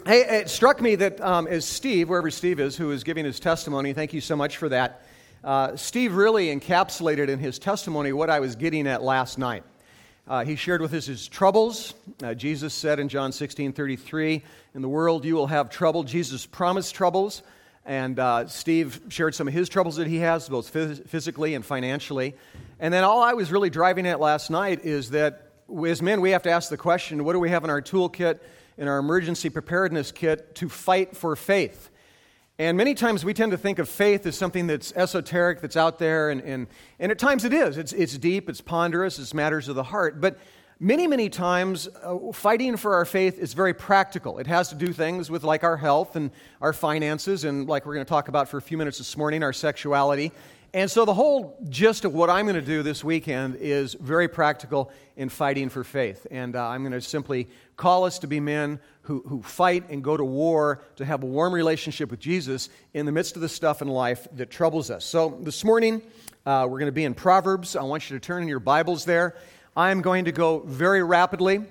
Hey, it struck me that as Steve, wherever Steve is, who is giving his testimony, thank you so much for that. Steve really encapsulated in his testimony what I was getting at last night. He shared with us his troubles. Jesus said in John 16:33, "In the world you will have trouble." Jesus promised troubles, and Steve shared some of his troubles that he has, both physically and financially. And then all I was really driving at last night is that as men, we have to ask the question, what do we have in our toolkit, in our emergency preparedness kit, to fight for faith? And many times we tend to think of faith as something that's esoteric, that's out there, and at times it is. It's deep, it's ponderous, it's matters of the heart. But many times, fighting for our faith is very practical. It has to do things with like our health and our finances, and like we're going to talk about for a few minutes this morning, our sexuality. And so the whole gist of what I'm going to do this weekend is very practical in fighting for faith. And I'm going to simply call us to be men who fight and go to war to have a warm relationship with Jesus in the midst of the stuff in life that troubles us. So this morning, we're going to be in Proverbs. I want you to turn in your Bibles there. I'm going to go very rapidly.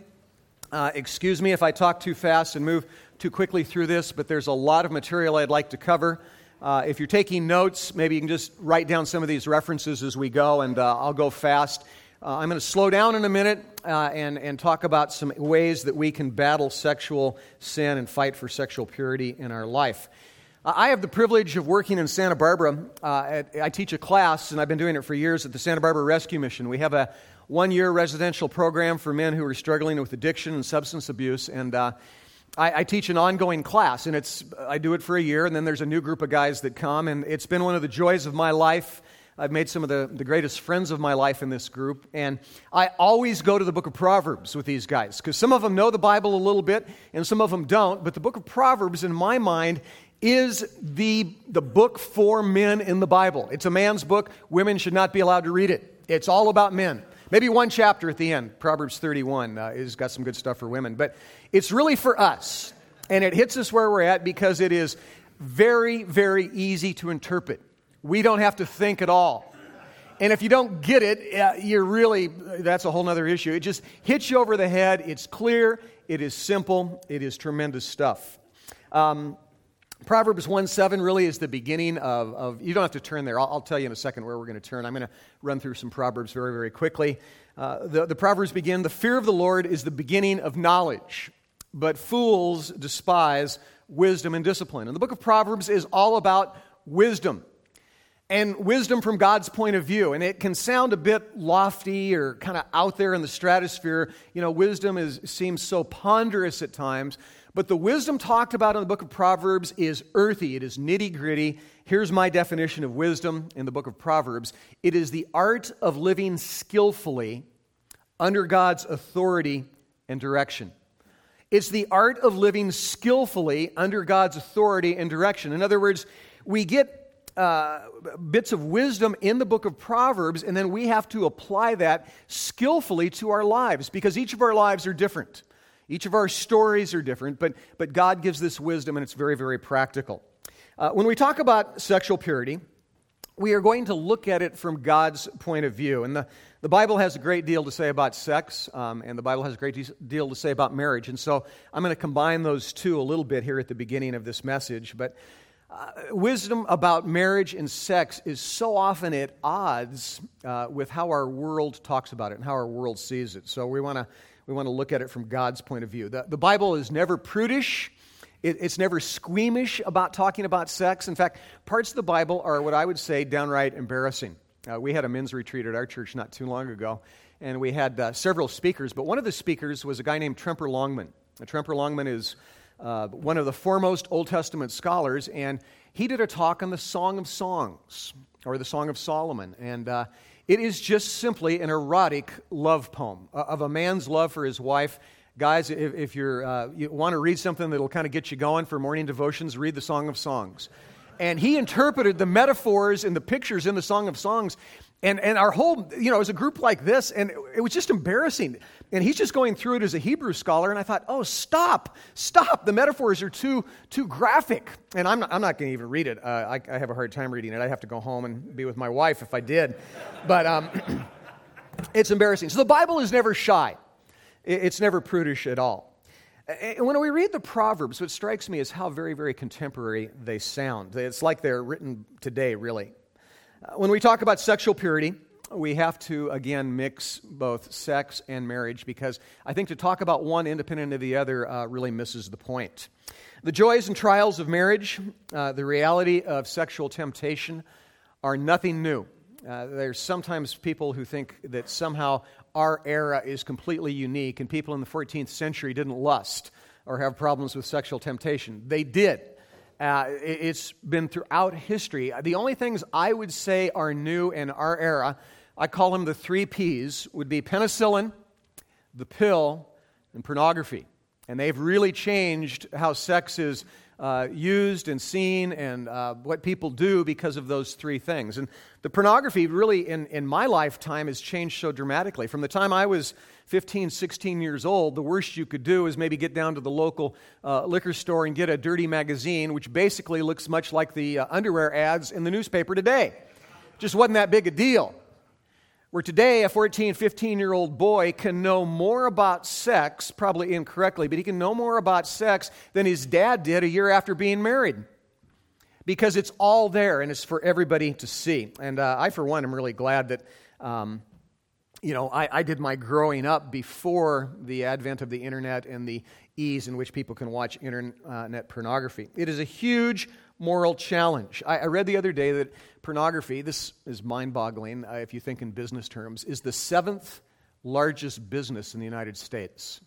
Excuse me if I talk too fast and move too quickly through this, but there's a lot of material I'd like to cover. If you're taking notes, maybe you can just write down some of these references as we go, and I'll go fast. I'm going to slow down in a minute and talk about some ways that we can battle sexual sin and fight for sexual purity in our life. I have the privilege of working in Santa Barbara. I teach a class, and I've been doing it for years at the Santa Barbara Rescue Mission. We have a one-year residential program for men who are struggling with addiction and substance abuse, and I teach an ongoing class, and I do it for a year, and then there's a new group of guys that come, and it's been one of the joys of my life. I've made some of the greatest friends of my life in this group, and I always go to the book of Proverbs with these guys, because some of them know the Bible a little bit, and some of them don't, but the book of Proverbs, in my mind, is the book for men in the Bible. It's a man's book. Women should not be allowed to read it. It's all about men. Maybe one chapter at the end, Proverbs 31, has got some good stuff for women. But it's really for us, and it hits us where we're at because it is very, very easy to interpret. We don't have to think at all. And if you don't get it, that's a whole other issue. It just hits you over the head. It's clear. It is simple. It is tremendous stuff. Proverbs 1:7 really is the beginning of you don't have to turn there. I'll tell you in a second where we're going to turn. I'm going to run through some Proverbs very, very quickly. The Proverbs begin, "The fear of the Lord is the beginning of knowledge, but fools despise wisdom and discipline." And the book of Proverbs is all about wisdom, and wisdom from God's point of view. And it can sound a bit lofty or kind of out there in the stratosphere. You know, wisdom seems so ponderous at times. But the wisdom talked about in the book of Proverbs is earthy. It is nitty-gritty. Here's my definition of wisdom in the book of Proverbs. It is the art of living skillfully under God's authority and direction. It's the art of living skillfully under God's authority and direction. In other words, we get bits of wisdom in the book of Proverbs, and then we have to apply that skillfully to our lives, because each of our lives are different. Each of our stories are different, but God gives this wisdom, and it's very, very practical. When we talk about sexual purity, we are going to look at it from God's point of view. And the Bible has a great deal to say about sex, and the Bible has a great deal to say about marriage. And so I'm going to combine those two a little bit here at the beginning of this message. But wisdom about marriage and sex is so often at odds with how our world talks about it and how our world sees it. So we want to look at it from God's point of view. The Bible is never prudish. It's never squeamish about talking about sex. In fact, parts of the Bible are what I would say downright embarrassing. We had a men's retreat at our church not too long ago, and we had several speakers, but one of the speakers was a guy named Tremper Longman. Tremper Longman is one of the foremost Old Testament scholars, and he did a talk on the Song of Songs, or the Song of Solomon, and it is just simply an erotic love poem of a man's love for his wife. Guys, if you want to read something that'll kind of get you going for morning devotions, read the Song of Songs. And he interpreted the metaphors and the pictures in the Song of Songs. And our whole, as a group like this, and it was just embarrassing. And he's just going through it as a Hebrew scholar, and I thought, oh, stop. The metaphors are too graphic. And I'm not going to even read it. I have a hard time reading it. I'd have to go home and be with my wife if I did. But it's embarrassing. So the Bible is never shy. It's never prudish at all. And when we read the Proverbs, what strikes me is how very, very contemporary they sound. It's like they're written today, really. When we talk about sexual purity, we have to, again, mix both sex and marriage, because I think to talk about one independent of the other really misses the point. The joys and trials of marriage, the reality of sexual temptation are nothing new. There's sometimes people who think that somehow our era is completely unique and people in the 14th century didn't lust or have problems with sexual temptation. They did. It's been throughout history. The only things I would say are new in our era, I call them the 3 Ps, would be penicillin, the pill, and pornography. And they've really changed how sex is used and seen and what people do because of those 3 things. And the pornography really in my lifetime has changed so dramatically. From the time I was 15, 16 years old, the worst you could do is maybe get down to the local liquor store and get a dirty magazine, which basically looks much like the underwear ads in the newspaper today. Just wasn't that big a deal. Where today, a 14, 15-year-old boy can know more about sex, probably incorrectly, but he can know more about sex than his dad did a year after being married. Because it's all there, and it's for everybody to see. And I, for one, am really glad that, I did my growing up before the advent of the internet and the ease in which people can watch internet pornography. It is a huge moral challenge. I read the other day that pornography, this is mind-boggling if you think in business terms, is the 7th largest business in the United States.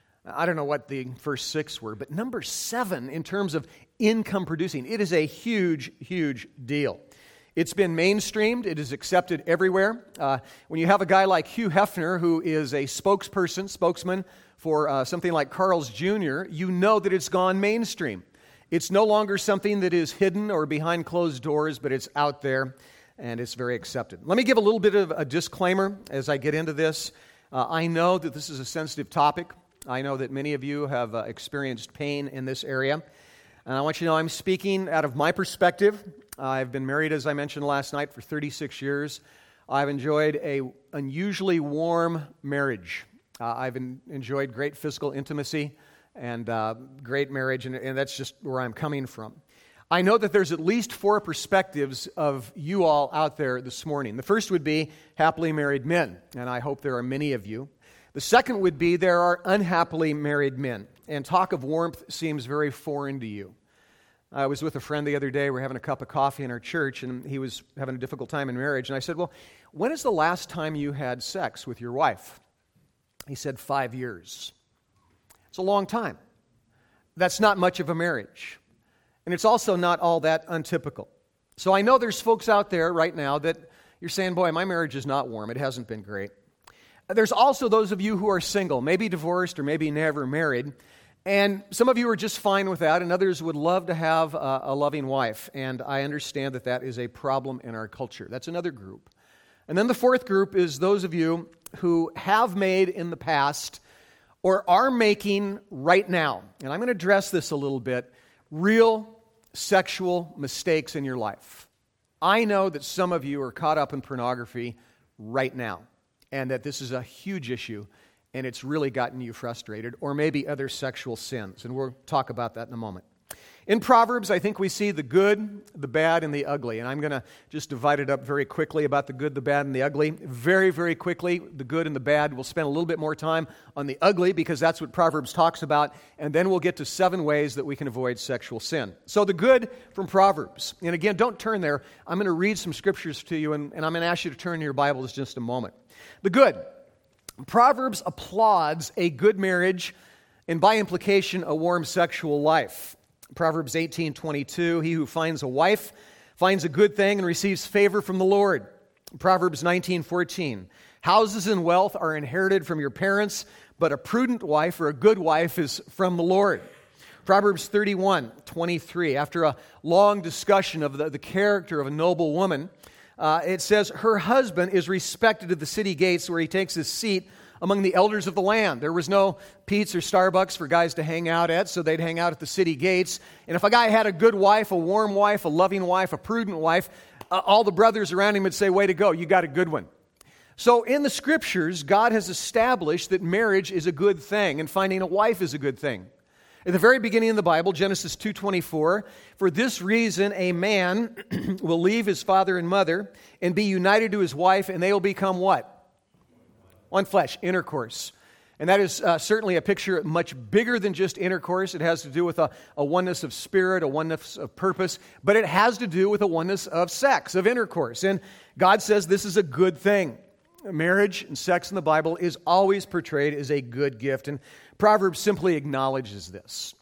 I don't know what the first 6 were, but number 7 in terms of income producing. It is a huge, huge deal. It's been mainstreamed. It is accepted everywhere. When you have a guy like Hugh Hefner, who is a spokesman for something like Carl's Jr., you know that it's gone mainstream. It's no longer something that is hidden or behind closed doors, but it's out there, and it's very accepted. Let me give a little bit of a disclaimer as I get into this. I know that this is a sensitive topic. I know that many of you have experienced pain in this area. And I want you to know I'm speaking out of my perspective. I've been married, as I mentioned last night, for 36 years. I've enjoyed an unusually warm marriage. I've enjoyed great physical intimacy and great marriage, and that's just where I'm coming from. I know that there's at least 4 perspectives of you all out there this morning. The first would be happily married men, and I hope there are many of you. The second would be there are unhappily married men, and talk of warmth seems very foreign to you. I was with a friend the other day. We were having a cup of coffee in our church, and he was having a difficult time in marriage, and I said, well, when is the last time you had sex with your wife? He said, 5 years. It's a long time. That's not much of a marriage. And it's also not all that untypical. So I know there's folks out there right now that you're saying, boy, my marriage is not warm. It hasn't been great. There's also those of you who are single, maybe divorced or maybe never married. And some of you are just fine with that, and others would love to have a loving wife. And I understand that that is a problem in our culture. That's another group. And then the 4th group is those of you who have made in the past or are making right now, and I'm going to address this a little bit, real sexual mistakes in your life. I know that some of you are caught up in pornography right now, and that this is a huge issue, and it's really gotten you frustrated, or maybe other sexual sins, and we'll talk about that in a moment. In Proverbs, I think we see the good, the bad, and the ugly. And I'm going to just divide it up very quickly about the good, the bad, and the ugly. Very, very quickly, the good and the bad. We'll spend a little bit more time on the ugly because that's what Proverbs talks about. And then we'll get to 7 ways that we can avoid sexual sin. So the good from Proverbs. And again, don't turn there. I'm going to read some scriptures to you, and I'm going to ask you to turn to your Bibles just a moment. The good. Proverbs applauds a good marriage and by implication a warm sexual life. Proverbs 18:22, he who finds a wife finds a good thing and receives favor from the Lord. Proverbs 19:14, houses and wealth are inherited from your parents, but a prudent wife or a good wife is from the Lord. Proverbs 31:23, after a long discussion of the character of a noble woman, it says, her husband is respected at the city gates where he takes his seat among the elders of the land. There was no Pete's or Starbucks for guys to hang out at, so they'd hang out at the city gates. And if a guy had a good wife, a warm wife, a loving wife, a prudent wife, all the brothers around him would say, way to go, you got a good one. So in the Scriptures, God has established that marriage is a good thing and finding a wife is a good thing. At the very beginning of the Bible, Genesis 2:24, for this reason a man will leave his father and mother and be united to his wife, and they will become what? One flesh, intercourse. And that is certainly a picture much bigger than just intercourse. It has to do with a oneness of spirit, a oneness of purpose, but it has to do with a oneness of sex, of intercourse. And God says this is a good thing. Marriage and sex in the Bible is always portrayed as a good gift, and Proverbs simply acknowledges this.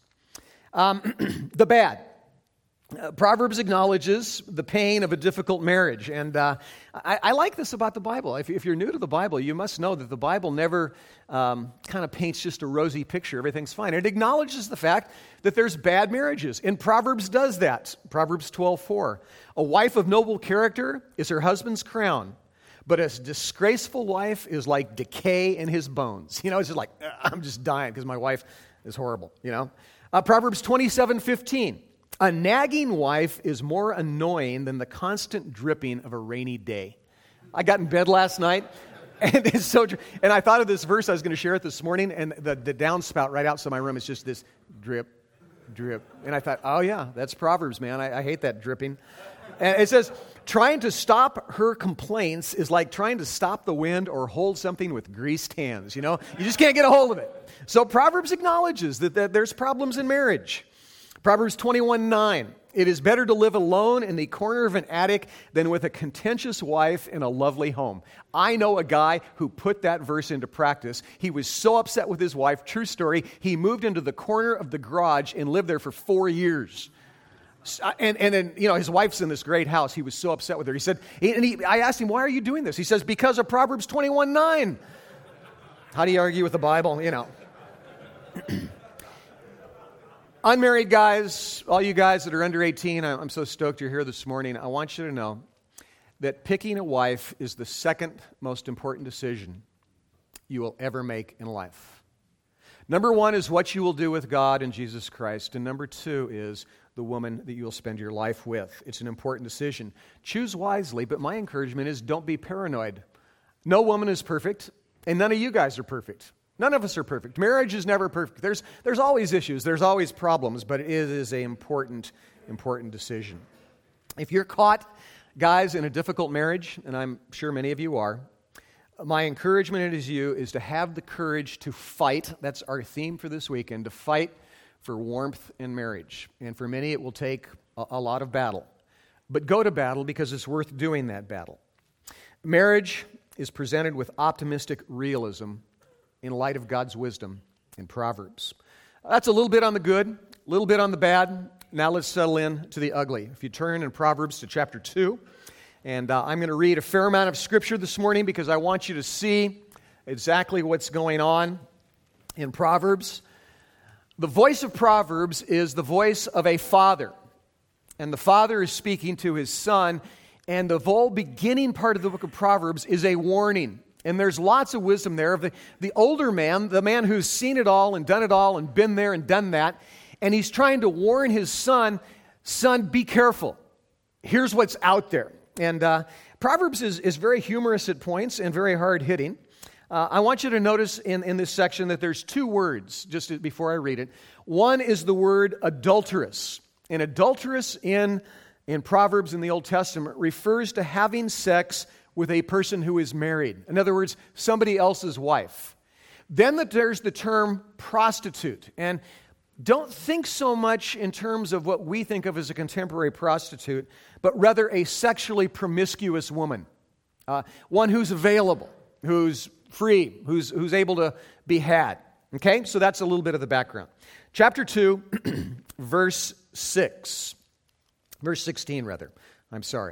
The bad. Proverbs acknowledges the pain of a difficult marriage, and I like this about the Bible. If you're new to the Bible, you must know that the Bible never kind of paints just a rosy picture. Everything's fine. It acknowledges the fact that there's bad marriages, and Proverbs does that. Proverbs 12:4. A wife of noble character is her husband's crown, but a disgraceful wife is like decay in his bones. You know, it's just like, I'm just dying because my wife is horrible, you know. Proverbs 27:15. A nagging wife is more annoying than the constant dripping of a rainy day. I got in bed last night, and it's so true. And I thought of this verse. I was going to share it this morning, and the downspout right outside my room is just this drip, drip. And I thought, oh yeah, that's Proverbs, man. I hate that dripping. And it says, trying to stop her complaints is like trying to stop the wind or hold something with greased hands. You know, you just can't get a hold of it. So Proverbs acknowledges that there's problems in marriage. Proverbs 21:9. It is better to live alone in the corner of an attic than with a contentious wife in a lovely home. I know a guy who put that verse into practice. He was so upset with his wife, true story, he moved into the corner of the garage and lived there for 4 years. And then, you know, his wife's in this great house. He was so upset with her. He said, I asked him, why are you doing this? He says, because of Proverbs 21:9. How do you argue with the Bible? You know. Unmarried guys, all you guys that are under 18, I'm so stoked you're here this morning. I want you to know that picking a wife is the second most important decision you will ever make in life. Number one is what you will do with God and Jesus Christ, and number two is the woman that you will spend your life with. It's an important decision. Choose wisely, but my encouragement is don't be paranoid. No woman is perfect, and none of you guys are perfect. None of us are perfect. Marriage is never perfect. There's always issues. There's always problems, but it is an important decision. If you're caught, guys, in a difficult marriage, and I'm sure many of you are, my encouragement to you is to have the courage to fight. That's our theme for this weekend, to fight for warmth in marriage. And for many, it will take a lot of battle. But go to battle because it's worth doing that battle. Marriage is presented with optimistic realism in light of God's wisdom in Proverbs. That's a little bit on the good, a little bit on the bad. Now let's settle in to the ugly. If you turn in Proverbs to chapter 2, and I'm going to read a fair amount of Scripture this morning because I want you to see exactly what's going on in Proverbs. The voice of Proverbs is the voice of a father, and the father is speaking to his son, and the whole beginning part of the book of Proverbs is a warning. And there's lots of wisdom there of the older man, the man who's seen it all and done it all and been there and done that. And he's trying to warn his son, be careful. Here's what's out there. And Proverbs is very humorous at points and very hard-hitting. I want you to notice in this section that there's two words, just before I read it. One is the word adulterous. And adulterous in Proverbs in the Old Testament refers to having sex with a person who is married. In other words, somebody else's wife. Then there's the term prostitute. And don't think so much in terms of what we think of as a contemporary prostitute, but rather a sexually promiscuous woman. One who's available, who's free, who's able to be had. Okay, so that's a little bit of the background. Chapter 2, verse 6. Verse 16, rather. I'm sorry.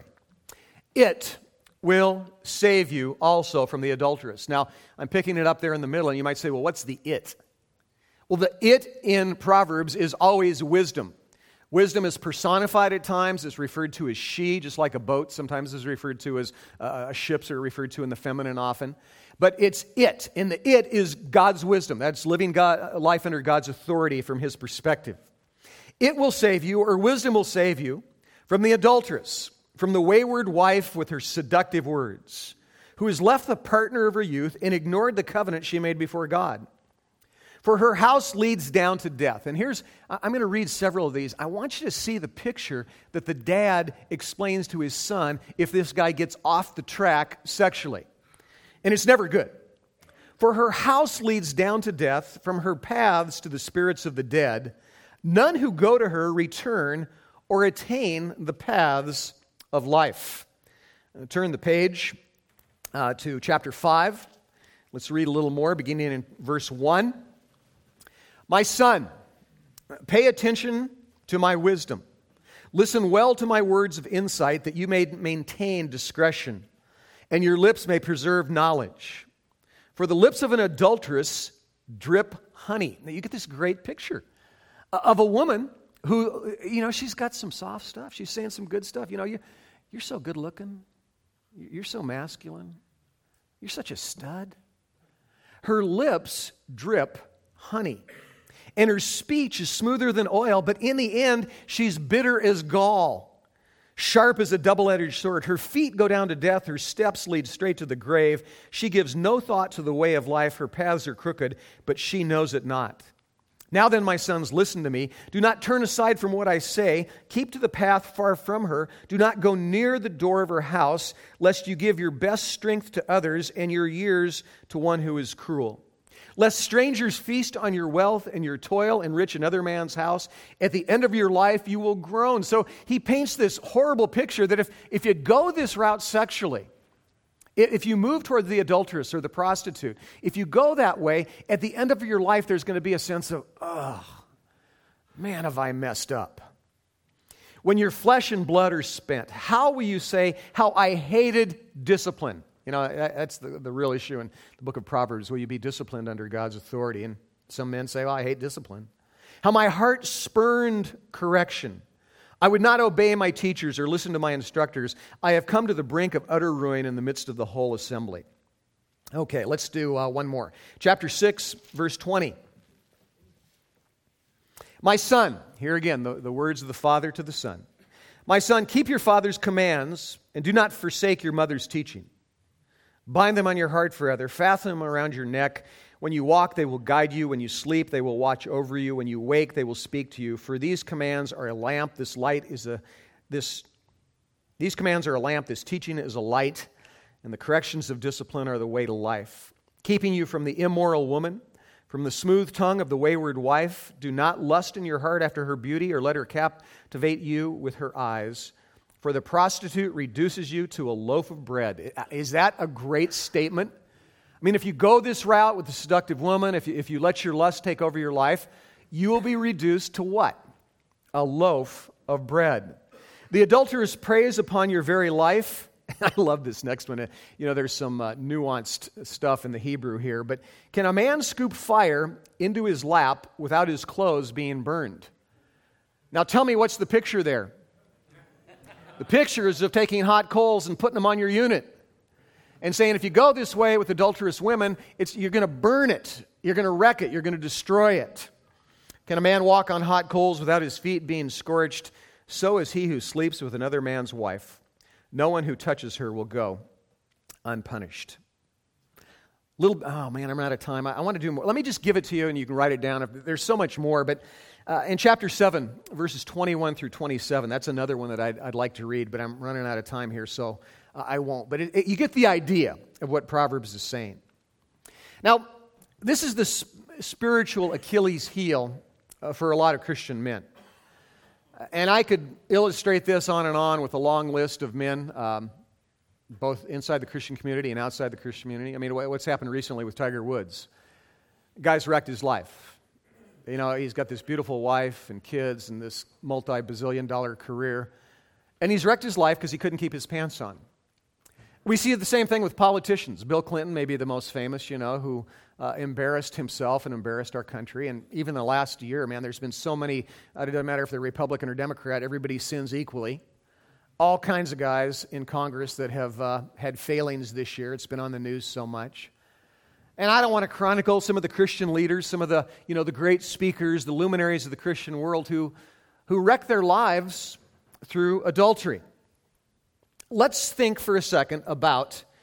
It will save you also from the adulteress. Now, I'm picking it up there in the middle, and you might say, well, what's the it? Well, the it in Proverbs is always wisdom. Wisdom is personified at times. It's referred to as she, just like a boat. Sometimes it's referred to as ships are referred to in the feminine often. But it's it, and the it is God's wisdom. That's living life under God's authority from His perspective. It will save you, or wisdom will save you, from the adulteress, from the wayward wife with her seductive words, who has left the partner of her youth and ignored the covenant she made before God. For her house leads down to death. And I'm going to read several of these. I want you to see the picture that the dad explains to his son if this guy gets off the track sexually. And it's never good. For her house leads down to death, from her paths to the spirits of the dead. None who go to her return or attain the paths of life. Turn the page to chapter 5. Let's read a little more, beginning in verse 1. My son, pay attention to my wisdom. Listen well to my words of insight, that you may maintain discretion, and your lips may preserve knowledge. For the lips of an adulteress drip honey. Now you get this great picture of a woman who, she's got some soft stuff. She's saying some good stuff. You're so good looking. You're so masculine. You're such a stud. Her lips drip honey, and her speech is smoother than oil, but in the end, she's bitter as gall. Sharp as a double-edged sword. Her feet go down to death. Her steps lead straight to the grave. She gives no thought to the way of life. Her paths are crooked, but she knows it not. Now then, my sons, listen to me. Do not turn aside from what I say. Keep to the path far from her. Do not go near the door of her house, lest you give your best strength to others and your years to one who is cruel. Lest strangers feast on your wealth and your toil enrich another man's house. At the end of your life, you will groan. So he paints this horrible picture that if you go this route sexually, if you move toward the adulteress or the prostitute, if you go that way, at the end of your life, there's going to be a sense of, oh, man, have I messed up. When your flesh and blood are spent, how will you say, how I hated discipline? That's the real issue in the book of Proverbs. Will you be disciplined under God's authority? And some men say, well, I hate discipline. How my heart spurned correction. I would not obey my teachers or listen to my instructors. I have come to the brink of utter ruin in the midst of the whole assembly. Okay, let's do one more. Chapter 6, verse 20. My son, here again, the words of the father to the son. My son, keep your father's commands and do not forsake your mother's teaching. Bind them on your heart forever. Fasten them around your neck. When you walk, they will guide you. When you sleep, they will watch over you. When you wake, they will speak to you. For these commands are a lamp. These commands are a lamp. This teaching is a light. And the corrections of discipline are the way to life. Keeping you from the immoral woman, from the smooth tongue of the wayward wife. Do not lust in your heart after her beauty, or let her captivate you with her eyes. For the prostitute reduces you to a loaf of bread. Is that a great statement? I mean, if you go this route with the seductive woman, if you let your lust take over your life, you will be reduced to what? A loaf of bread. The adulteress preys upon your very life. I love this next one. There's some nuanced stuff in the Hebrew here. But can a man scoop fire into his lap without his clothes being burned? Now tell me, what's the picture there? The picture is of taking hot coals and putting them on your unit and saying, if you go this way with adulterous women, you're going to burn it. You're going to wreck it. You're going to destroy it. Can a man walk on hot coals without his feet being scorched? So is he who sleeps with another man's wife. No one who touches her will go unpunished. Oh man, I'm out of time. I want to do more. Let me just give it to you and you can write it down. There's so much more, but in chapter 7, verses 21 through 27, that's another one that I'd like to read, but I'm running out of time here, so I won't. But you get the idea of what Proverbs is saying. Now, this is the spiritual Achilles heel for a lot of Christian men. And I could illustrate this on and on with a long list of men, both inside the Christian community and outside the Christian community. I mean, what's happened recently with Tiger Woods? The guy's wrecked his life. He's got this beautiful wife and kids and this multi-bazillion-dollar career. And he's wrecked his life because he couldn't keep his pants on. We see the same thing with politicians. Bill Clinton may be the most famous, who embarrassed himself and embarrassed our country. And even the last year, man, there's been so many, it doesn't matter if they're Republican or Democrat, everybody sins equally. All kinds of guys in Congress that have had failings this year. It's been on the news so much. And I don't want to chronicle some of the Christian leaders, some of the, the great speakers, the luminaries of the Christian world who wreck their lives through adultery. Let's think for a second about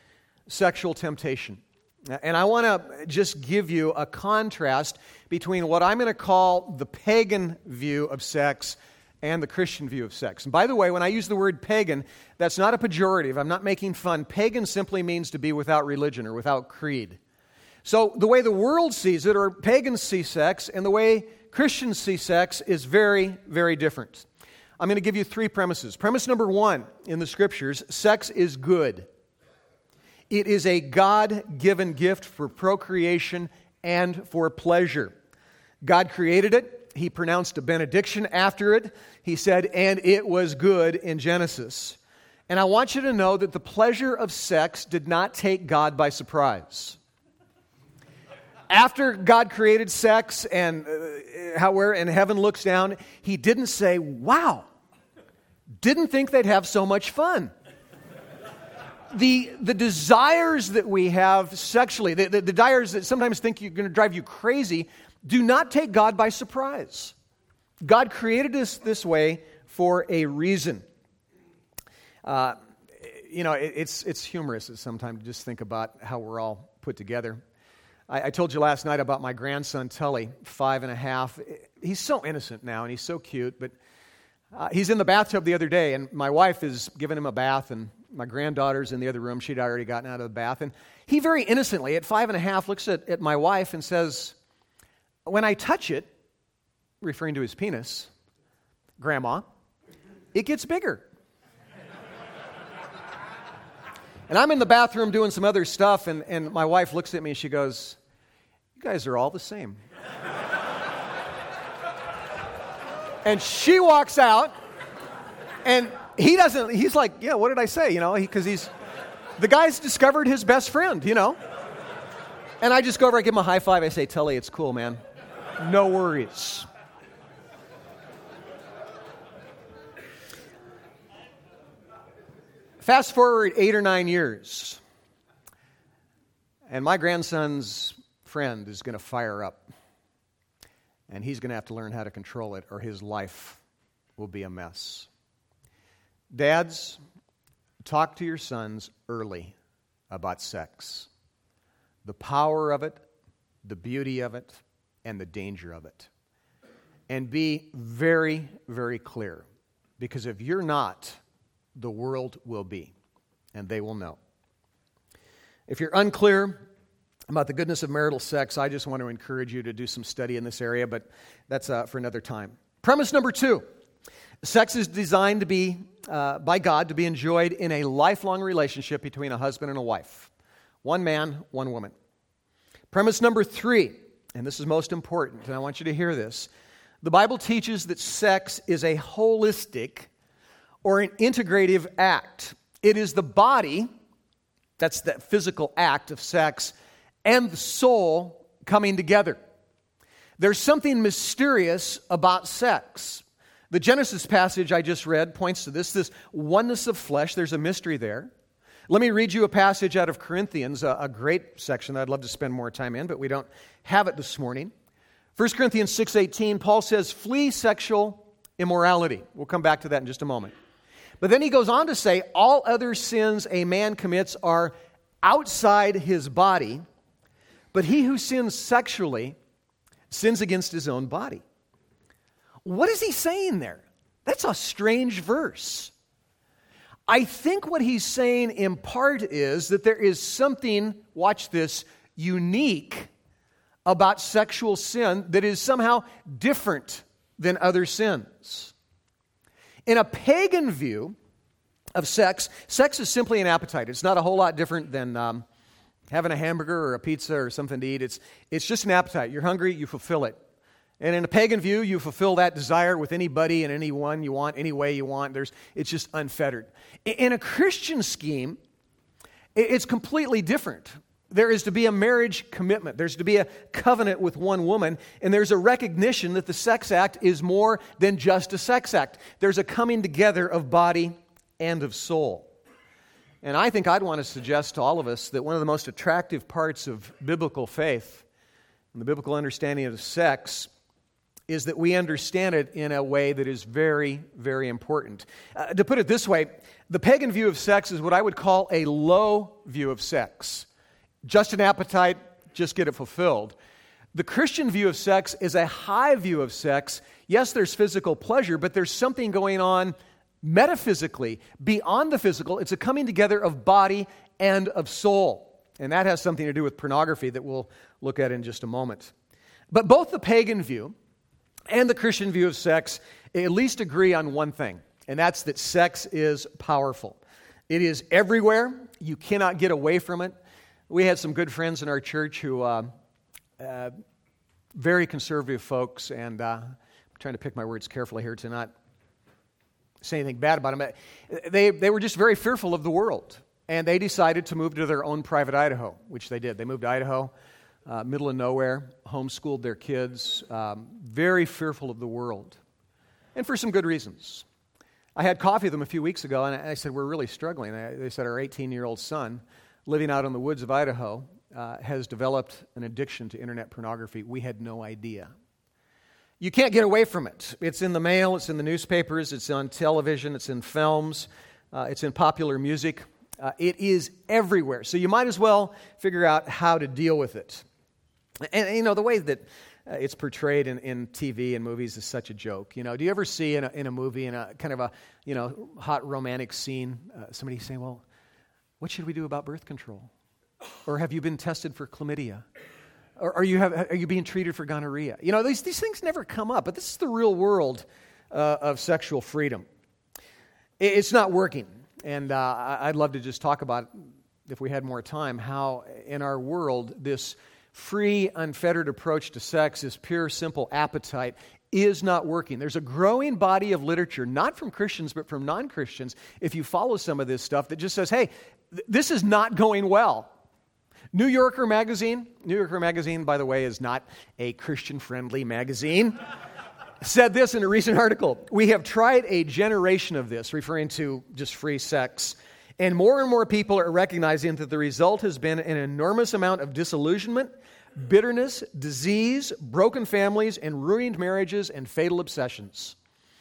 sexual temptation. And I want to just give you a contrast between what I'm going to call the pagan view of sex and the Christian view of sex. And by the way, when I use the word pagan, that's not a pejorative. I'm not making fun. Pagan simply means to be without religion or without creed. So the way the world sees it, or pagans see sex, and the way Christians see sex is very, very different. I'm going to give you three premises. Premise number one in the Scriptures, sex is good. It is a God-given gift for procreation and for pleasure. God created it. He pronounced a benediction after it. He said, and it was good in Genesis. And I want you to know that the pleasure of sex did not take God by surprise. After God created sex and and heaven looks down, He didn't say, wow, didn't think they'd have so much fun. The desires that we have sexually, the desires that sometimes think you're going to drive you crazy, do not take God by surprise. God created us this way for a reason. It's humorous sometimes to just think about how we're all put together. I told you last night about my grandson, Tully, 5.5. He's so innocent now, and he's so cute, but he's in the bathtub the other day, and my wife is giving him a bath, and my granddaughter's in the other room. She'd already gotten out of the bath, and he very innocently, at 5.5, looks at my wife and says, when I touch it, referring to his penis, Grandma, it gets bigger. And I'm in the bathroom doing some other stuff, and my wife looks at me and she goes, you guys are all the same. And she walks out, and he's like, yeah, what did I say? Because the guy's discovered his best friend, And I just go over, I give him a high five, I say, Tully, it's cool, man. No worries. Fast forward 8 or 9 years, and my grandson's friend is going to fire up, and he's going to have to learn how to control it, or his life will be a mess. Dads, talk to your sons early about sex, the power of it, the beauty of it, and the danger of it. And be very, very clear, because if you're not, the world will be, and they will know. If you're unclear about the goodness of marital sex, I just want to encourage you to do some study in this area, but that's for another time. Premise number 2, sex is designed to be, by God, to be enjoyed in a lifelong relationship between a husband and a wife. One man, one woman. Premise number 3, and this is most important, and I want you to hear this. The Bible teaches that sex is a holistic or an integrative act. It is the body, that's that physical act of sex, and the soul coming together. There's something mysterious about sex. The Genesis passage I just read points to this oneness of flesh. There's a mystery there. Let me read you a passage out of Corinthians, a great section that I'd love to spend more time in, but we don't have it this morning. 1 Corinthians 6:18, Paul says, flee sexual immorality. We'll come back to that in just a moment. But then he goes on to say, all other sins a man commits are outside his body, but he who sins sexually sins against his own body. What is he saying there? That's a strange verse. I think what he's saying in part is that there is something, watch this, unique about sexual sin that is somehow different than other sins. In a pagan view of sex, sex is simply an appetite. It's not a whole lot different than having a hamburger or a pizza or something to eat. It's just an appetite. You're hungry, you fulfill it. And in a pagan view, you fulfill that desire with anybody and anyone you want, any way you want. It's just unfettered. In a Christian scheme, it's completely different. There is to be a marriage commitment. There's to be a covenant with one woman, and there's a recognition that the sex act is more than just a sex act. There's a coming together of body and of soul. And I think I'd want to suggest to all of us that one of the most attractive parts of biblical faith and the biblical understanding of sex is that we understand it in a way that is very, very important. To put it this way, the pagan view of sex is what I would call a low view of sex. Just an appetite, just get it fulfilled. The Christian view of sex is a high view of sex. Yes, there's physical pleasure, but there's something going on metaphysically, beyond the physical. It's a coming together of body and of soul. And that has something to do with pornography that we'll look at in just a moment. But both the pagan view and the Christian view of sex at least agree on one thing, and that's that sex is powerful. It is everywhere. You cannot get away from it. We had some good friends in our church who, very conservative folks, and I'm trying to pick my words carefully here to not say anything bad about them. They were just very fearful of the world, and they decided to move to their own private Idaho, which they did. They moved to Idaho, middle of nowhere, homeschooled their kids, very fearful of the world, and for some good reasons. I had coffee with them a few weeks ago, and I said, we're really struggling. They said our 18-year-old son, living out in the woods of Idaho, has developed an addiction to internet pornography. We had no idea. You can't get away from it. It's in the mail, it's in the newspapers, it's on television, it's in films, it's in popular music. It is everywhere. So you might as well figure out how to deal with it. And you know, the way that it's portrayed in TV and movies is such a joke. You know, do you ever see in a movie, in a kind of a, you know, hot romantic scene, somebody saying, well, what should we do about birth control? Or have you been tested for chlamydia? Or are you being treated for gonorrhea? You know, these things never come up, but this is the real world of sexual freedom. It's not working. And I'd love to just talk about, if we had more time, how in our world this free, unfettered approach to sex, this pure, simple appetite, is not working. There's a growing body of literature, not from Christians, but from non-Christians, if you follow some of this stuff, that just says, hey, this is not going well. New Yorker magazine, by the way, is not a Christian-friendly magazine, said this in a recent article: we have tried a generation of this, referring to just free sex, and more people are recognizing that the result has been an enormous amount of disillusionment, bitterness, disease, broken families, and ruined marriages and fatal obsessions.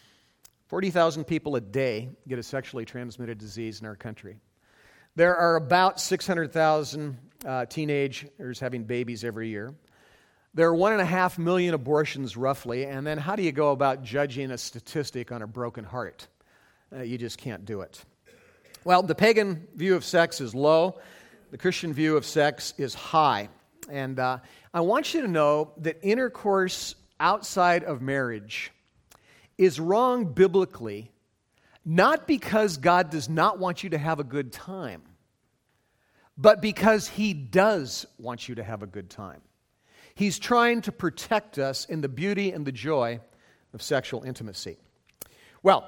40,000 people a day get a sexually transmitted disease in our country. There are about 600,000 teenagers having babies every year. There are 1.5 million abortions roughly, and then how do you go about judging a statistic on a broken heart? You just can't do it. Well, the pagan view of sex is low. The Christian view of sex is high. And I want you to know that intercourse outside of marriage is wrong biblically, not because God does not want you to have a good time, but because He does want you to have a good time. He's trying to protect us in the beauty and the joy of sexual intimacy. Well,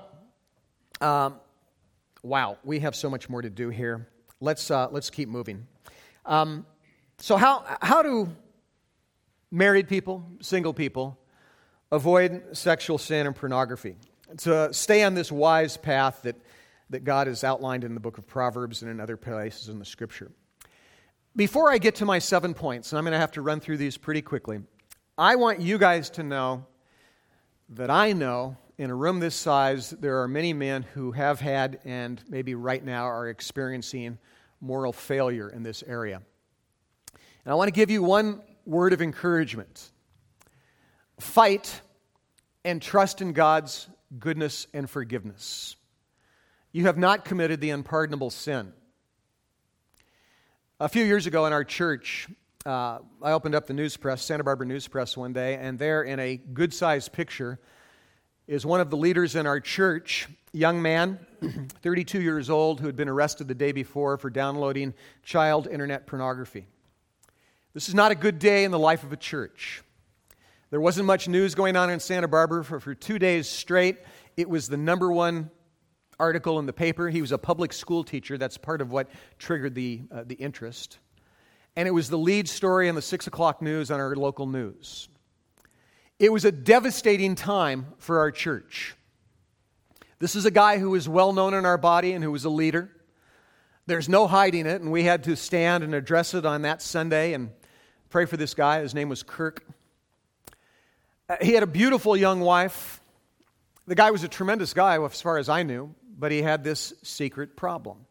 wow, we have so much more to do here. Let's keep moving. So how do married people, single people, avoid sexual sin and pornography? To stay on this wise path that God has outlined in the book of Proverbs and in other places in the Scripture. Before I get to my 7 points, and I'm going to have to run through these pretty quickly, I want you guys to know that I know in a room this size there are many men who have had and maybe right now are experiencing moral failure in this area. And I want to give you one word of encouragement. Fight and trust in God's goodness and forgiveness. You have not committed the unpardonable sin. A few years ago in our church, I opened up the news press, Santa Barbara News Press one day, and there in a good-sized picture is one of the leaders in our church, young man, 32 years old, who had been arrested the day before for downloading child internet pornography. This is not a good day in the life of a church. There wasn't much news going on in Santa Barbara for 2 days straight. It was the number one article in the paper. He was a public school teacher. That's part of what triggered the interest. And it was the lead story in the 6 o'clock news on our local news. It was a devastating time for our church. This is a guy who was well known in our body and who was a leader. There's no hiding it, and we had to stand and address it on that Sunday and pray for this guy. His name was Kirk. He had a beautiful young wife. The guy was a tremendous guy as far as I knew, but he had this secret problem.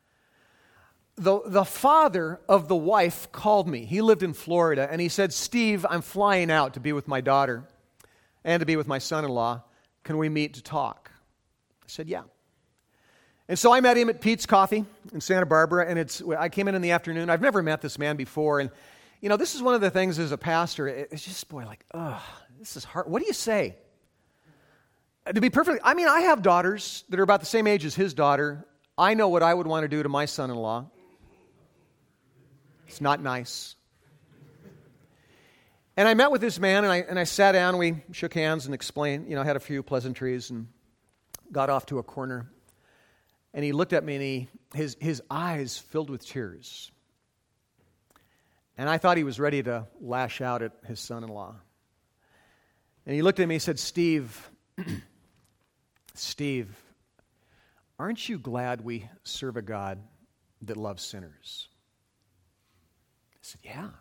The father of the wife called me. He lived in Florida, and he said, "Steve, I'm flying out to be with my daughter and to be with my son-in-law. Can we meet to talk?" I said, "Yeah." And so I met him at Pete's Coffee in Santa Barbara, and I came in the afternoon. I've never met this man before, and this is one of the things as a pastor, it's just, this is hard. What do you say? To be perfectly, I have daughters that are about the same age as his daughter. I know what I would want to do to my son-in-law. It's not nice. And I met with this man, and I sat down, and we shook hands and explained, had a few pleasantries and got off to a corner. And he looked at me, and his eyes filled with tears. And I thought he was ready to lash out at his son-in-law. And he looked at me and said, Steve, aren't you glad we serve a God that loves sinners? I said, yeah.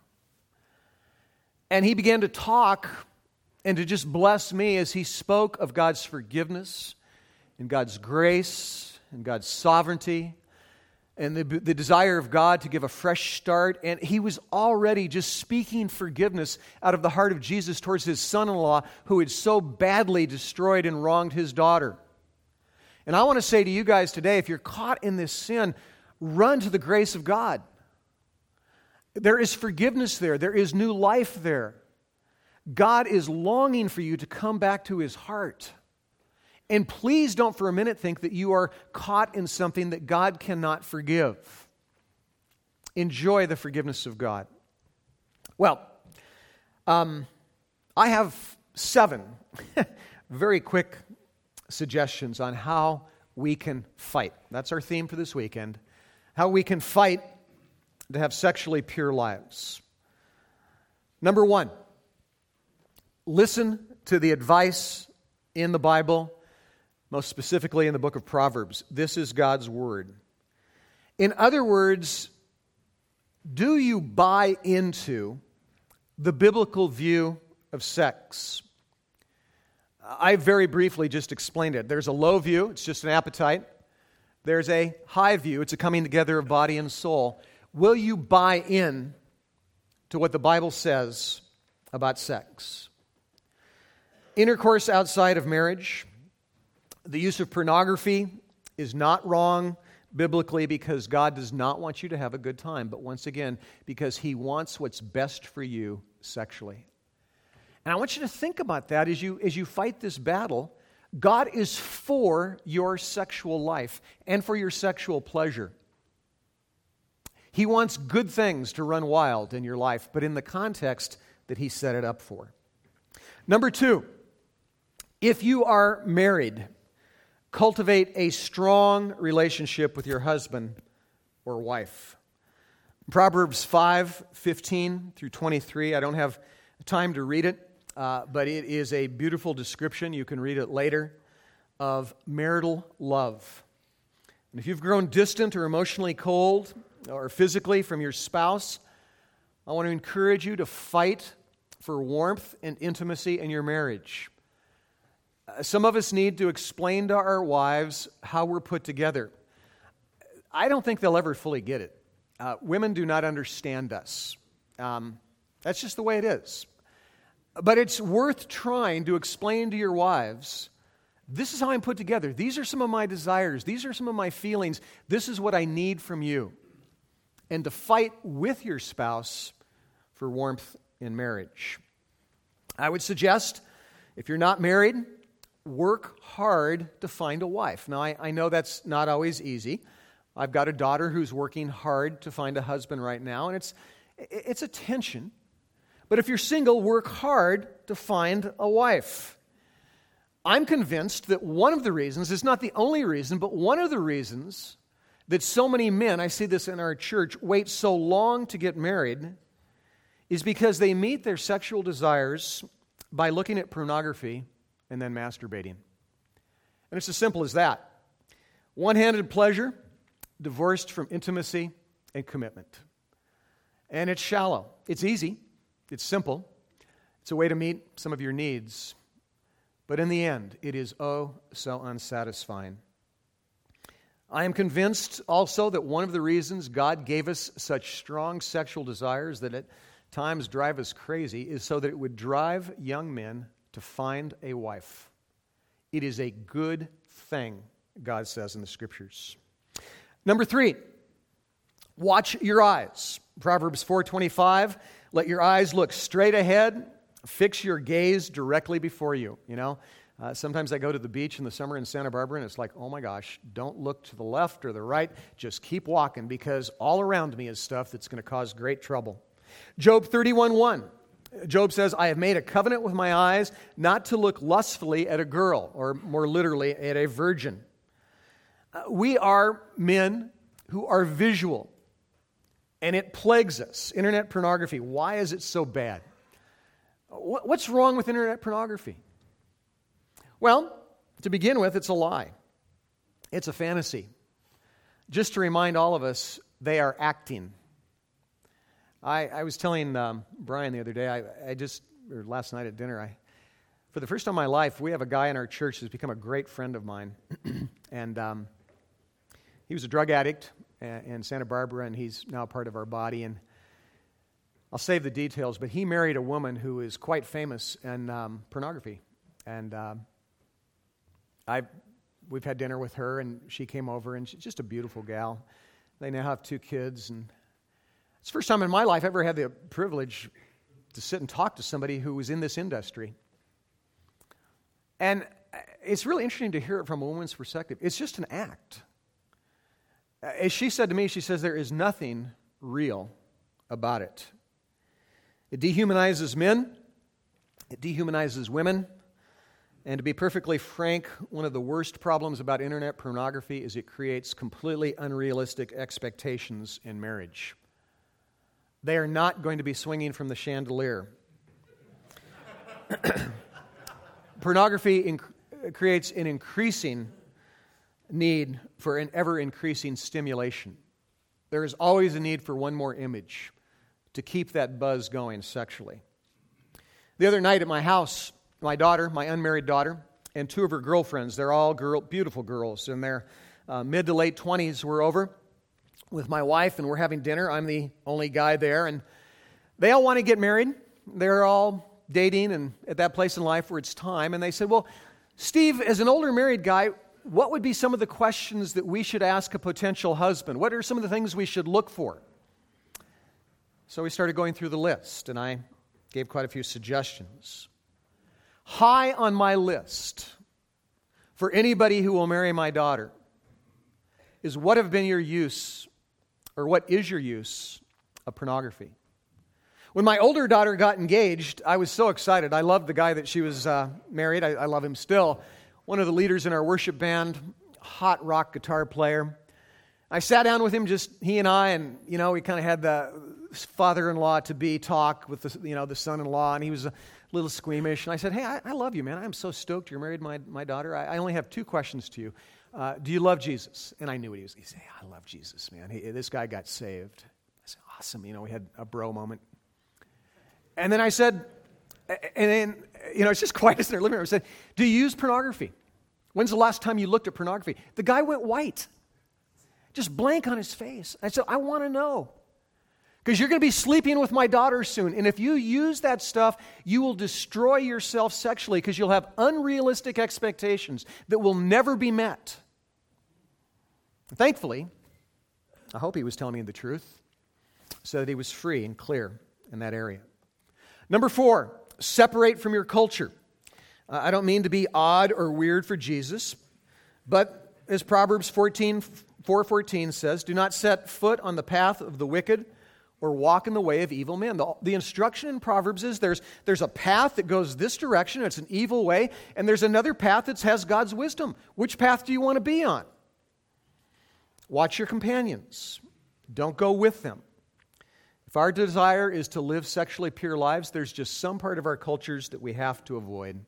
And he began to talk and to just bless me as he spoke of God's forgiveness and God's grace and God's sovereignty and the desire of God to give a fresh start. And he was already just speaking forgiveness out of the heart of Jesus towards his son-in-law who had so badly destroyed and wronged his daughter. And I want to say to you guys today, if you're caught in this sin, run to the grace of God. There is forgiveness there. There is new life there. God is longing for you to come back to his heart. And please don't for a minute think that you are caught in something that God cannot forgive. Enjoy the forgiveness of God. Well, I have 7 very quick suggestions on how we can fight. That's our theme for this weekend. How we can fight to have sexually pure lives. Number 1, listen to the advice in the Bible, most specifically in the book of Proverbs. This is God's word. In other words, do you buy into the biblical view of sex? I very briefly just explained it. There's a low view, it's just an appetite. There's a high view, it's a coming together of body and soul. Will you buy in to what the Bible says about sex? Intercourse outside of marriage, the use of pornography is not wrong biblically because God does not want you to have a good time, but once again, because he wants what's best for you sexually. And I want you to think about that as you fight this battle. God is for your sexual life and for your sexual pleasure. He wants good things to run wild in your life, but in the context that he set it up for. Number 2, if you are married, cultivate a strong relationship with your husband or wife. Proverbs 5:15 through 23. I don't have time to read it, but it is a beautiful description. You can read it later of marital love. And if you've grown distant or emotionally cold or physically from your spouse, I want to encourage you to fight for warmth and intimacy in your marriage. Some of us need to explain to our wives how we're put together. I don't think they'll ever fully get it. Women do not understand us. That's just the way it is. But it's worth trying to explain to your wives, this is how I'm put together. These are some of my desires. These are some of my feelings. This is what I need from you. And to fight with your spouse for warmth in marriage. I would suggest, if you're not married, work hard to find a wife. Now, I know that's not always easy. I've got a daughter who's working hard to find a husband right now, and it's a tension. But if you're single, work hard to find a wife. I'm convinced that one of the reasons, it's not the only reason, but one of the reasons that so many men, I see this in our church, wait so long to get married is because they meet their sexual desires by looking at pornography and then masturbating. And it's as simple as that. One-handed pleasure, divorced from intimacy and commitment. And it's shallow. It's easy. It's simple. It's a way to meet some of your needs. But in the end, it is oh so unsatisfying. I am convinced also that one of the reasons God gave us such strong sexual desires that at times drive us crazy is so that it would drive young men to find a wife. It is a good thing, God says in the Scriptures. Number 3, watch your eyes. Proverbs 4:25, let your eyes look straight ahead. Fix your gaze directly before you. Sometimes I go to the beach in the summer in Santa Barbara, and it's like, oh my gosh, don't look to the left or the right. Just keep walking, because all around me is stuff that's going to cause great trouble. Job 31:1. Job says, I have made a covenant with my eyes not to look lustfully at a girl, or more literally, at a virgin. We are men who are visual, and it plagues us. Internet pornography, why is it so bad? What's wrong with internet pornography? Well, to begin with, it's a lie. It's a fantasy. Just to remind all of us, they are acting. I was telling Brian the other day, or last night at dinner, for the first time in my life, we have a guy in our church who's become a great friend of mine. And he was a drug addict in Santa Barbara, and he's now part of our body. And I'll save the details, but he married a woman who is quite famous in pornography. And we've had dinner with her, and she came over, and she's just a beautiful gal. They now have 2 kids, and it's the first time in my life I ever had the privilege to sit and talk to somebody who was in this industry. And it's really interesting to hear it from a woman's perspective. It's just an act. As she said to me, she says, there is nothing real about it. It dehumanizes men. It dehumanizes women. And to be perfectly frank, one of the worst problems about internet pornography is it creates completely unrealistic expectations in marriage. They are not going to be swinging from the chandelier. Pornography creates an increasing need for an ever-increasing stimulation. There is always a need for one more image to keep that buzz going sexually. The other night at my house, my daughter, my unmarried daughter, and 2 of her girlfriends, they're all beautiful girls, in their mid to late 20s, were over with my wife, and we're having dinner. I'm the only guy there, and they all want to get married. They're all dating and at that place in life where it's time, and they said, well, Steve, as an older married guy, what would be some of the questions that we should ask a potential husband? What are some of the things we should look for? So we started going through the list, and I gave quite a few suggestions. High on my list for anybody who will marry my daughter is what have been your use, or what is your use of pornography? When my older daughter got engaged, I was so excited. I loved the guy that she was married. I love him still. One of the leaders in our worship band, hot rock guitar player. I sat down with him, just he and I, and we kind of had the father-in-law-to-be talk with the son-in-law, and he was a little squeamish. And I said, hey, I love you, man. I'm so stoked you're married my daughter. I only have 2 questions to you. Do you love Jesus? And I knew what he was. He said, I love Jesus, man. This guy got saved. I said, awesome. We had a bro moment. And then I said, and then, it's just quiet in their living room. I said, do you use pornography? When's the last time you looked at pornography? The guy went white. Just blank on his face. I said, I want to know. Because you're going to be sleeping with my daughter soon. And if you use that stuff, you will destroy yourself sexually because you'll have unrealistic expectations that will never be met. Thankfully, I hope he was telling me the truth, so that he was free and clear in that area. Number 4, separate from your culture. I don't mean to be odd or weird for Jesus, but as Proverbs 4:14 says, do not set foot on the path of the wicked or walk in the way of evil men. The instruction in Proverbs is there's a path that goes this direction, it's an evil way, and there's another path that has God's wisdom. Which path do you want to be on? Watch your companions. Don't go with them. If our desire is to live sexually pure lives, there's just some part of our cultures that we have to avoid.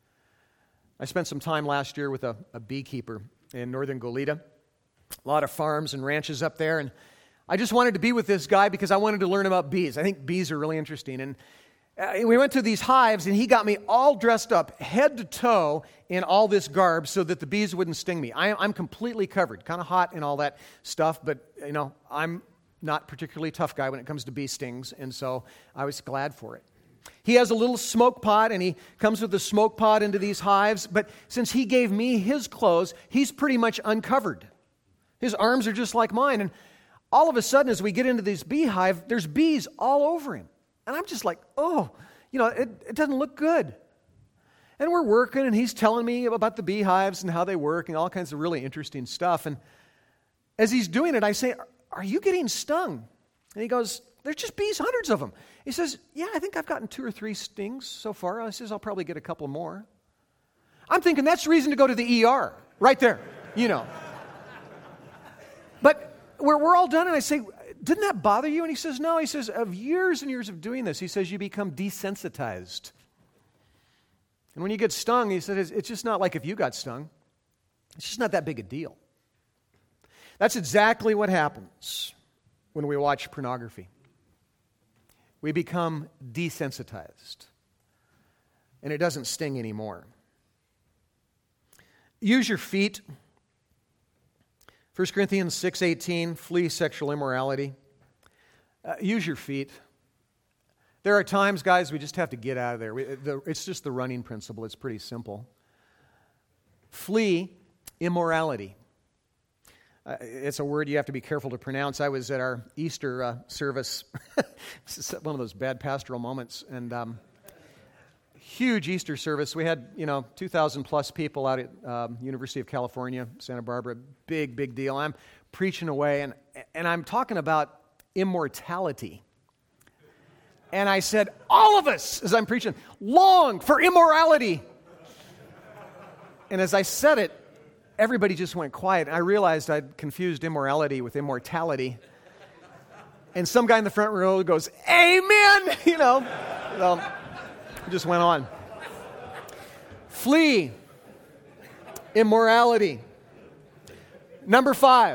I spent some time last year with a beekeeper in northern Goleta. A lot of farms and ranches up there, and I just wanted to be with this guy because I wanted to learn about bees. I think bees are really interesting. And We went to these hives, and he got me all dressed up, head to toe, in all this garb so that the bees wouldn't sting me. I'm completely covered, kind of hot and all that stuff, but, I'm not particularly tough guy when it comes to bee stings, and so I was glad for it. He has a little smoke pot, and he comes with a smoke pot into these hives, but since he gave me his clothes, he's pretty much uncovered. His arms are just like mine, and all of a sudden, as we get into this beehive, there's bees all over him. And I'm just like, it doesn't look good. And we're working, and he's telling me about the beehives and how they work and all kinds of really interesting stuff. And as he's doing it, I say, "Are you getting stung?" And he goes, "There's just bees, hundreds of them." He says, "Yeah, I think I've gotten 2 or 3 stings so far." I says, "I'll probably get a couple more." I'm thinking that's reason to go to the ER, right there, But we're all done, and I say, "Didn't that bother you?" And he says, "No." He says, "Of years and years of doing this," he says, "you become desensitized. And when you get stung," he said, "it's just not like if you got stung. It's just not that big a deal." That's exactly what happens when we watch pornography. We become desensitized, and it doesn't sting anymore. Use your feet. 1 Corinthians 6:18, flee sexual immorality. Use your feet. There are times, guys, we just have to get out of there. It's just the running principle. It's pretty simple. Flee immorality. It's a word you have to be careful to pronounce. I was at our Easter service. This is one of those bad pastoral moments. And huge Easter service. We had, 2,000 plus people out at University of California, Santa Barbara. Big deal. I'm preaching away, and I'm talking about immortality. And I said, all of us, as I'm preaching, long for immorality. And as I said it, everybody just went quiet. I realized I'd confused immorality with immortality. And some guy in the front row goes, "Amen!" Well, it just went on. Flee immorality. Number 5,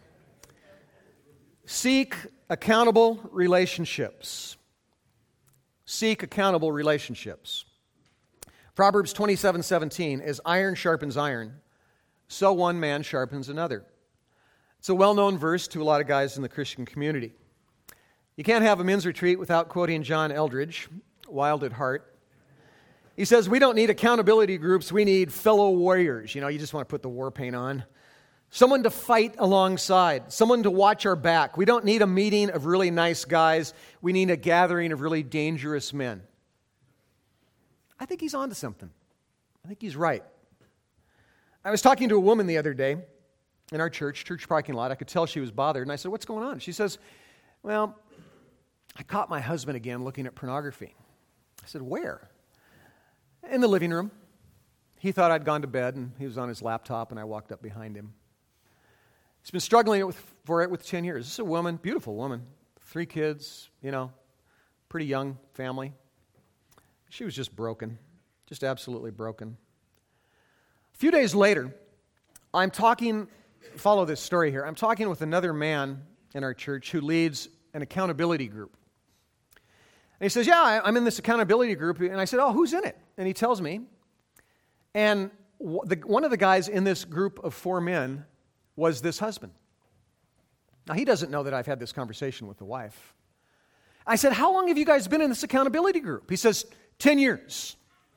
seek accountable relationships. Seek accountable relationships. Proverbs 27:17, as iron sharpens iron, so one man sharpens another. It's a well-known verse to a lot of guys in the Christian community. You can't have a men's retreat without quoting John Eldridge, Wild at Heart. He says, "We don't need accountability groups, we need fellow warriors." You just want to put the war paint on. Someone to fight alongside, someone to watch our back. We don't need a meeting of really nice guys. We need a gathering of really dangerous men. I think he's onto something. I think he's right. I was talking to a woman the other day in our church parking lot. I could tell she was bothered, and I said, "What's going on?" She says, "Well, I caught my husband again looking at pornography." I said, "Where?" "In the living room. He thought I'd gone to bed, and he was on his laptop, and I walked up behind him." He's been struggling for it with 10 years. This is a woman, beautiful woman, 3 kids, pretty young family. She was just broken, just absolutely broken. A few days later, I'm talking, follow this story here, I'm talking with another man in our church who leads an accountability group. And he says, "Yeah, I'm in this accountability group." And I said, "Oh, who's in it?" And he tells me. And one of the guys in this group of 4 men was this husband. Now, he doesn't know that I've had this conversation with the wife. I said, "How long have you guys been in this accountability group?" He says, 10 years.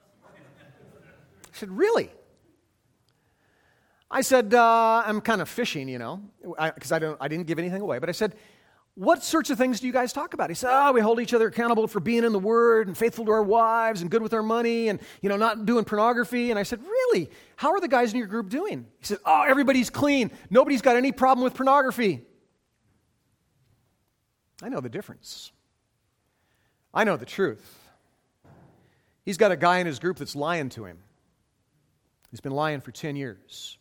I said, "Really?" I said, "I'm kind of fishing, because I didn't give anything away." But I said, "What sorts of things do you guys talk about?" He said, "We hold each other accountable for being in the Word and faithful to our wives and good with our money and, not doing pornography." And I said, "Really? How are the guys in your group doing?" He said, "Everybody's clean. Nobody's got any problem with pornography." I know the difference. I know the truth. He's got a guy in his group that's lying to him. He's been lying for 10 years.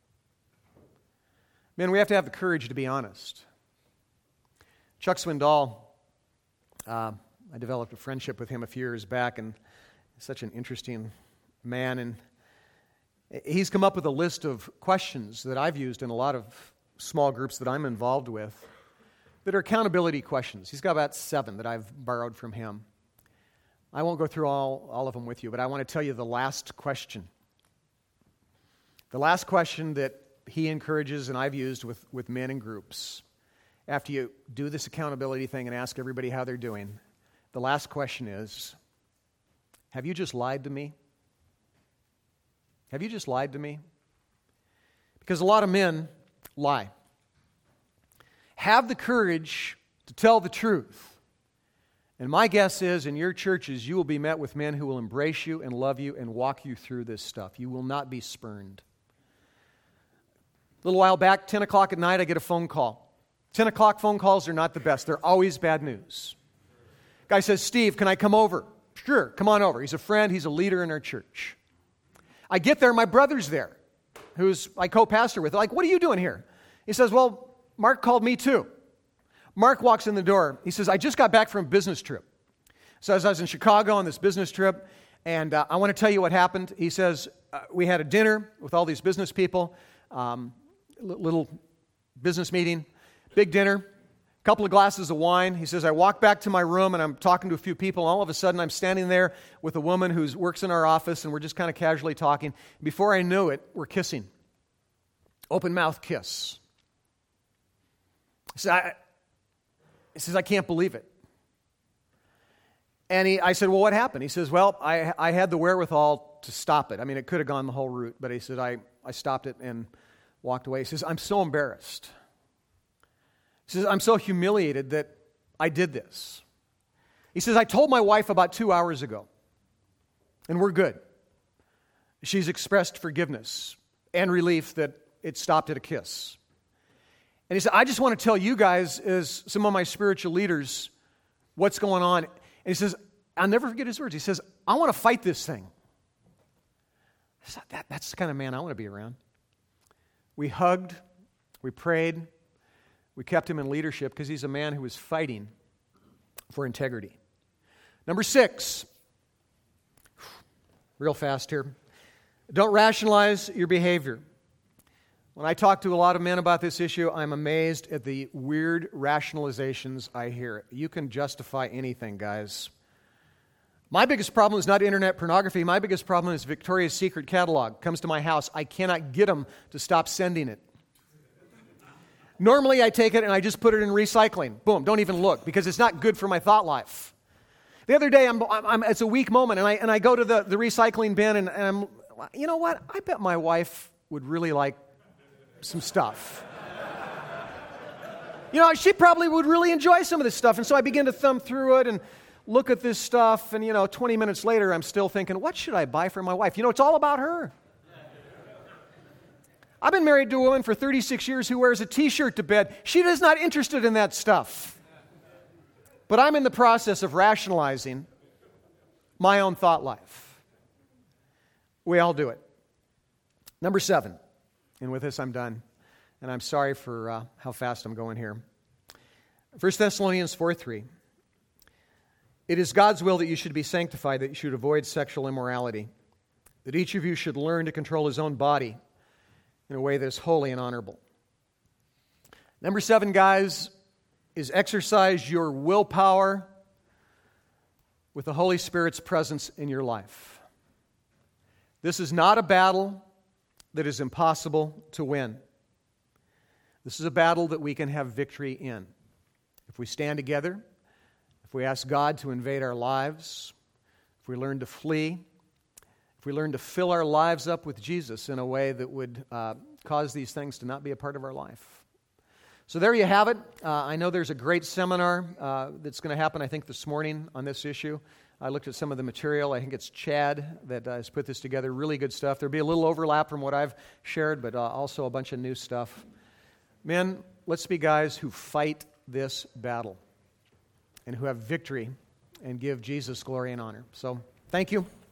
Man, we have to have the courage to be honest. Chuck Swindoll, I developed a friendship with him a few years back, and he's such an interesting man. And he's come up with a list of questions that I've used in a lot of small groups that I'm involved with that are accountability questions. He's got about 7 that I've borrowed from him. I won't go through all of them with you, but I want to tell you the last question. The last question that he encourages and I've used with men in groups. After you do this accountability thing and ask everybody how they're doing, the last question is, have you just lied to me? Have you just lied to me? Because a lot of men lie. Have the courage to tell the truth. And my guess is, in your churches, you will be met with men who will embrace you and love you and walk you through this stuff. You will not be spurned. A little while back, 10 o'clock at night, I get a phone call. 10 o'clock phone calls are not the best. They're always bad news. Guy says, Steve, can I come over? Sure, come on over. He's a friend. He's a leader in our church. I get there, my brother's there, who's I co-pastor with. Like, what are you doing here? He says, well, Mark called me too. Mark walks in the door. He says, I just got back from a business trip. Says, I was in Chicago on this business trip, and I want to tell you what happened. He says, we had a dinner with all these business people, little business meeting, big dinner, couple of glasses of wine. He says, I walk back to my room, and I'm talking to a few people. All of a sudden, I'm standing there with a woman who works in our office, and we're just kind of casually talking. Before I knew it, we're kissing. Open mouth kiss. He says, I can't believe it. And I said, well, what happened? He says, well, I had the wherewithal to stop it. I mean, it could have gone the whole route, but he said, I stopped it and walked away. He says, I'm so embarrassed. He says, I'm so humiliated that I did this. He says, I told my wife about 2 hours ago, and we're good. She's expressed forgiveness and relief that it stopped at a kiss. And he said, I just want to tell you guys, as some of my spiritual leaders, what's going on. And he says, I'll never forget his words. He says, I want to fight this thing. I said, that's the kind of man I want to be around. We hugged, we prayed, we kept him in leadership because he's a man who was fighting for integrity. Number 6, real fast here, don't rationalize your behavior. When I talk to a lot of men about this issue, I'm amazed at the weird rationalizations I hear. You can justify anything, guys. My biggest problem is not internet pornography. My biggest problem is Victoria's Secret catalog. Comes to my house. I cannot get them to stop sending it. Normally, I take it and I just put it in recycling. Boom, don't even look, because it's not good for my thought life. The other day, it's a weak moment, and I go to the recycling bin, and I'm, you know what? I bet my wife would really like some stuff. You know, she probably would really enjoy some of this stuff. And so I begin to thumb through it and look at this stuff. And, 20 minutes later, I'm still thinking, what should I buy for my wife? It's all about her. I've been married to a woman for 36 years who wears a T-shirt to bed. She is not interested in that stuff. But I'm in the process of rationalizing my own thought life. We all do it. Number 7. And with this, I'm done. And I'm sorry for how fast I'm going here. 1 Thessalonians 4:3. It is God's will that you should be sanctified, that you should avoid sexual immorality, that each of you should learn to control his own body in a way that is holy and honorable. Number 7, guys, is exercise your willpower with the Holy Spirit's presence in your life. This is not a battle that is impossible to win. This is a battle that we can have victory in. If we stand together, if we ask God to invade our lives, if we learn to flee, if we learn to fill our lives up with Jesus in a way that would cause these things to not be a part of our life. So there you have it. I know there's a great seminar that's going to happen, I think, this morning on this issue. I looked at some of the material. I think it's Chad that has put this together. Really good stuff. There'll be a little overlap from what I've shared, but also a bunch of new stuff. Men, let's be guys who fight this battle and who have victory and give Jesus glory and honor. So, thank you.